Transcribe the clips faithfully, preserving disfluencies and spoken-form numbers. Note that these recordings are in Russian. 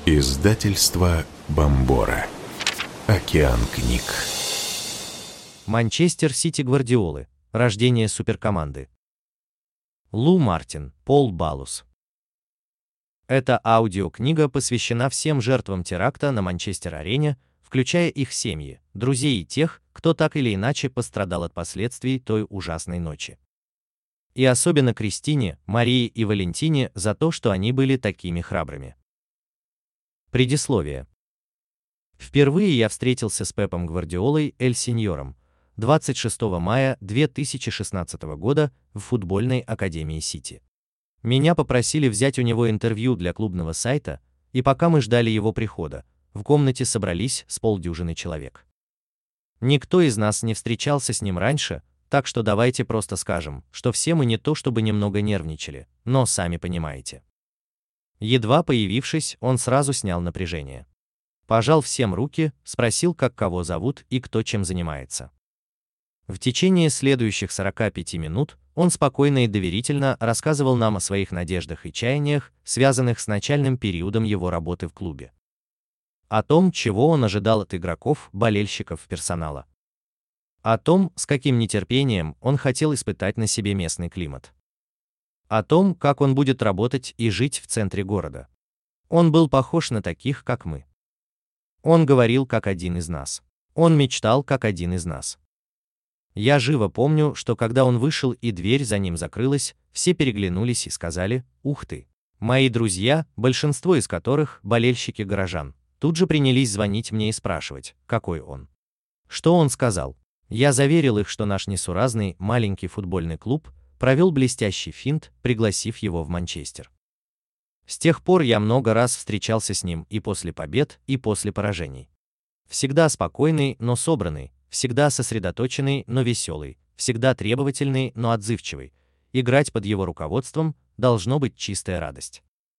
Издательство Бомбора. Океан книг. Манчестер Сити Гвардиолы. Рождение суперкоманды. Лу Мартин, Пол Балус. Эта аудиокнига посвящена всем жертвам теракта на Манчестер-арене, включая их семьи, друзей и тех, кто так или иначе пострадал от последствий той ужасной ночи. И особенно Кристине, Марии и Валентине за то, что они были такими храбрыми. Предисловие. Впервые я встретился с Пепом Гвардиолой Эль Синьором двадцать шестого мая две тысячи шестнадцатого года в футбольной академии Сити. Меня попросили взять у него интервью для клубного сайта, и пока мы ждали его прихода, в комнате собрались с полдюжины человек. Никто из нас не встречался с ним раньше, так что давайте просто скажем, что все мы не то чтобы немного нервничали, но сами понимаете. Едва появившись, он сразу снял напряжение. Пожал всем руки, спросил, как кого зовут и кто чем занимается. В течение следующих сорока пяти минут он спокойно и доверительно рассказывал нам о своих надеждах и чаяниях, связанных с начальным периодом его работы в клубе. О том, чего он ожидал от игроков, болельщиков, персонала. О том, с каким нетерпением он хотел испытать на себе местный климат. О том, как он будет работать и жить в центре города. Он был похож на таких, как мы. Он говорил, как один из нас. Он мечтал, как один из нас. Я живо помню, что когда он вышел и дверь за ним закрылась, все переглянулись и сказали: «Ух ты!». Мои друзья, большинство из которых болельщики горожан, тут же принялись звонить мне и спрашивать, какой он. Что он сказал? Я заверил их, что наш несуразный маленький футбольный клуб провел блестящий финт, пригласив его в Манчестер. С тех пор я много раз встречался с ним и после побед, и после поражений. Всегда спокойный, но собранный, всегда сосредоточенный, но веселый, всегда требовательный, но отзывчивый. Играть под его руководством должно быть чистая радость.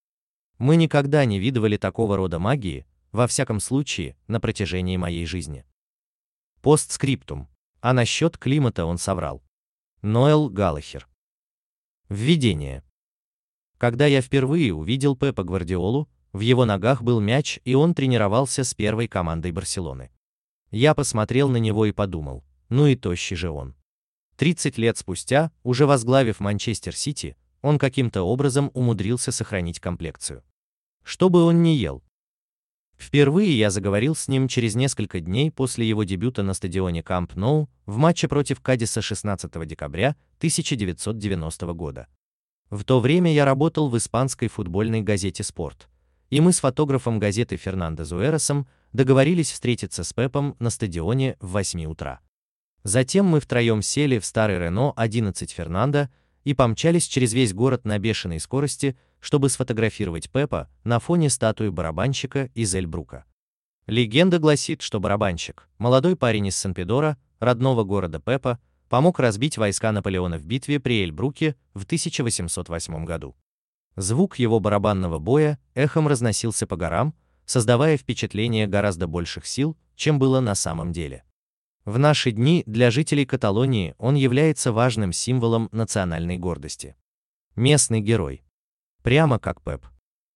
Мы никогда не видывали такого рода магии, во всяком случае, на протяжении моей жизни. Постскриптум. А насчет климата он соврал. Ноэл Галлахер. Введение. Когда я впервые увидел Пепа Гвардиолу, в его ногах был мяч, и он тренировался с первой командой Барселоны. Я посмотрел на него и подумал: ну и тощий же он. тридцать лет спустя, уже возглавив Манчестер Сити, он каким-то образом умудрился сохранить комплекцию. Что бы он ни ел. Впервые я заговорил с ним через несколько дней после его дебюта на стадионе Камп Ноу в матче против Кадиса шестнадцатого декабря тысяча девятьсот девяностого года. В то время я работал в испанской футбольной газете «Спорт», и мы с фотографом газеты Фернандо Зуэросом договорились встретиться с Пепом на стадионе в восемь утра. Затем мы втроем сели в старый Рено одиннадцать Фернандо и помчались через весь город на бешеной скорости, чтобы сфотографировать Пепа на фоне статуи барабанщика из Эльбрука. Легенда гласит, что барабанщик, молодой парень из Сан-Педро, родного города Пепа, помог разбить войска Наполеона в битве при Эльбруке в тысяча восемьсот восьмом году. Звук его барабанного боя эхом разносился по горам, создавая впечатление гораздо больших сил, чем было на самом деле. В наши дни для жителей Каталонии он является важным символом национальной гордости. Местный герой. Прямо как Пеп.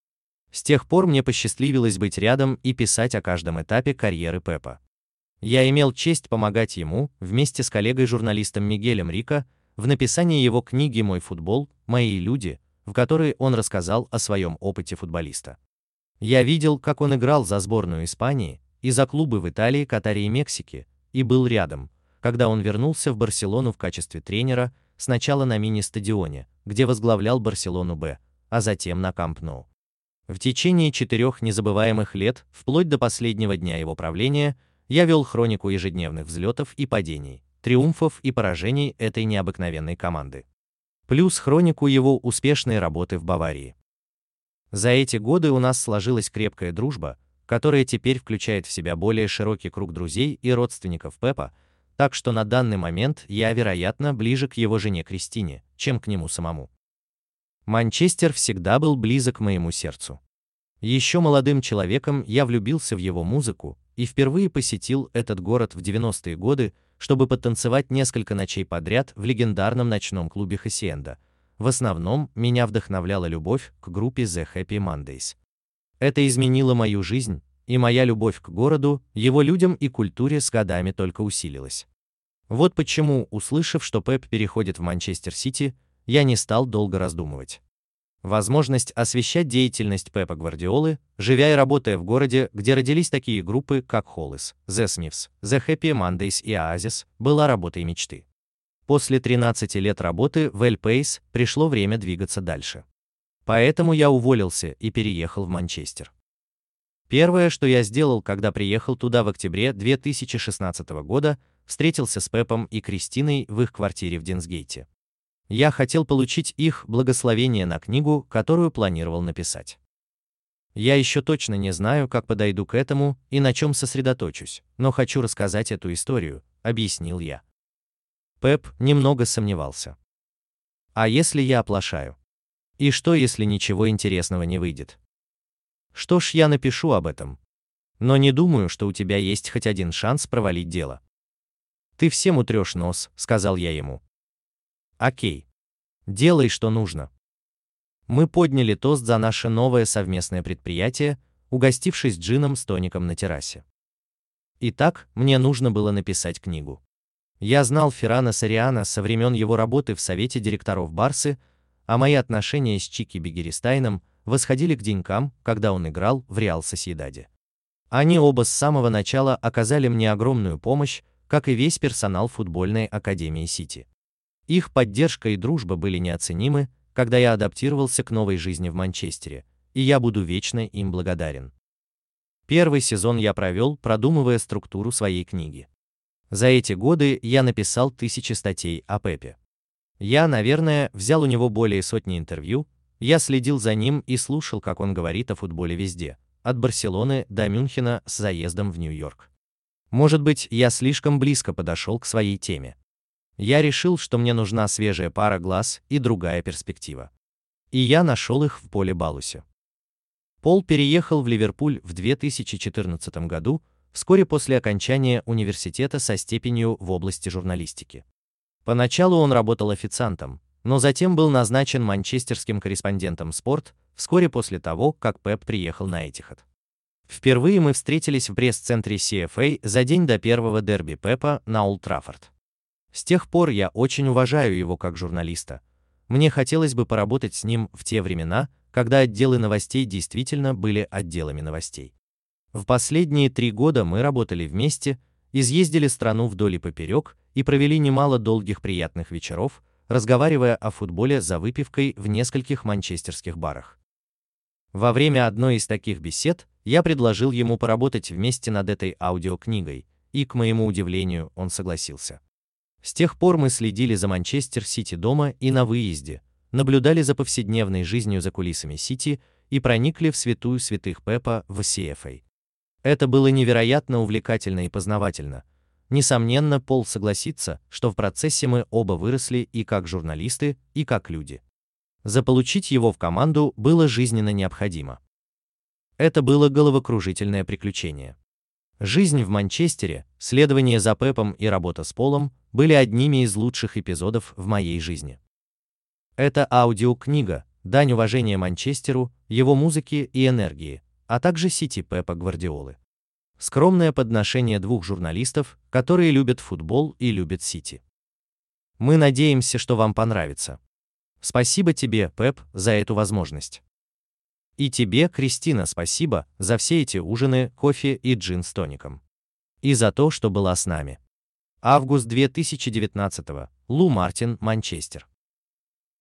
С тех пор мне посчастливилось быть рядом и писать о каждом этапе карьеры Пепа. Я имел честь помогать ему, вместе с коллегой-журналистом Мигелем Рико, в написании его книги «Мой футбол. Мои люди», в которой он рассказал о своем опыте футболиста. Я видел, как он играл за сборную Испании и за клубы в Италии, Катаре и Мексике, и был рядом, когда он вернулся в Барселону в качестве тренера, сначала на мини-стадионе, где возглавлял Барселону Б, а затем на Камп Ноу. В течение четырех незабываемых лет, вплоть до последнего дня его правления, я вел хронику ежедневных взлетов и падений, триумфов и поражений этой необыкновенной команды. Плюс хронику его успешной работы в Баварии. За эти годы у нас сложилась крепкая дружба, которая теперь включает в себя более широкий круг друзей и родственников Пепа, так что на данный момент я, вероятно, ближе к его жене Кристине, чем к нему самому. Манчестер всегда был близок к моему сердцу. Еще молодым человеком я влюбился в его музыку и впервые посетил этот город в девяностые годы, чтобы потанцевать несколько ночей подряд в легендарном ночном клубе Хасиенда. В основном меня вдохновляла любовь к группе The Happy Mondays. Это изменило мою жизнь, и моя любовь к городу, его людям и культуре с годами только усилилась. Вот почему, услышав, что Пеп переходит в Манчестер Сити, я не стал долго раздумывать. Возможность освещать деятельность Пепа Гвардиолы, живя и работая в городе, где родились такие группы, как Hollis, The Smiths, The Happy Mondays и Oasis, была работой мечты. После тринадцати лет работы в Эль Пейс пришло время двигаться дальше. Поэтому я уволился и переехал в Манчестер. Первое, что я сделал, когда приехал туда в октябре две тысячи шестнадцатого года, встретился с Пепом и Кристиной в их квартире в Динсгейте. Я хотел получить их благословение на книгу, которую планировал написать. Я еще точно не знаю, как подойду к этому и на чем сосредоточусь, но хочу рассказать эту историю, объяснил я. Пеп немного сомневался. А если я оплошаю? И что, если ничего интересного не выйдет? Что ж, я напишу об этом. Но не думаю, что у тебя есть хоть один шанс провалить дело. Ты всем утрешь нос, сказал я ему. Окей. Делай, что нужно. Мы подняли тост за наше новое совместное предприятие, угостившись джином с тоником на террасе. Итак, мне нужно было написать книгу. Я знал Феррана Сориана со времен его работы в совете директоров Барсы, а мои отношения с Чики Бигеристайном восходили к денькам, когда он играл в Реал Сосьедаде. Они оба с самого начала оказали мне огромную помощь, как и весь персонал футбольной академии Сити. Их поддержка и дружба были неоценимы, когда я адаптировался к новой жизни в Манчестере, и я буду вечно им благодарен. Первый сезон я провел, продумывая структуру своей книги. За эти годы я написал тысячи статей о Пепе. Я, наверное, взял у него более сотни интервью, я следил за ним и слушал, как он говорит о футболе везде, от Барселоны до Мюнхена с заездом в Нью-Йорк. Может быть, я слишком близко подошел к своей теме. Я решил, что мне нужна свежая пара глаз и другая перспектива. И я нашел их в Поле Балусе. Пол переехал в Ливерпуль в две тысячи четырнадцатом году, вскоре после окончания университета со степенью в области журналистики. Поначалу он работал официантом, но затем был назначен манчестерским корреспондентом «Спорт» вскоре после того, как Пеп приехал на Этихад. Впервые мы встретились в пресс-центре си эф эй за день до первого дерби Пепа на Олд Траффорд. С тех пор я очень уважаю его как журналиста. Мне хотелось бы поработать с ним в те времена, когда отделы новостей действительно были отделами новостей. В последние три года мы работали вместе, изъездили страну вдоль и поперек и провели немало долгих приятных вечеров, разговаривая о футболе за выпивкой в нескольких манчестерских барах. Во время одной из таких бесед я предложил ему поработать вместе над этой аудиокнигой, и, к моему удивлению, он согласился. С тех пор мы следили за Манчестер Сити дома и на выезде, наблюдали за повседневной жизнью за кулисами Сити и проникли в святую святых Пепа в си эф эй. Это было невероятно увлекательно и познавательно. Несомненно, Пол согласится, что в процессе мы оба выросли и как журналисты, и как люди. Заполучить его в команду было жизненно необходимо. Это было головокружительное приключение. Жизнь в Манчестере, следование за Пепом и работа с Полом были одними из лучших эпизодов в моей жизни. Это аудиокнига, дань уважения Манчестеру, его музыке и энергии, а также Сити Пепа Гвардиолы. Скромное подношение двух журналистов, которые любят футбол и любят Сити. Мы надеемся, что вам понравится. Спасибо тебе, Пеп, за эту возможность. И тебе, Кристина, спасибо за все эти ужины, кофе и джин с тоником. И за то, что была с нами. Август две тысячи девятнадцатого. Лу Мартин, Манчестер.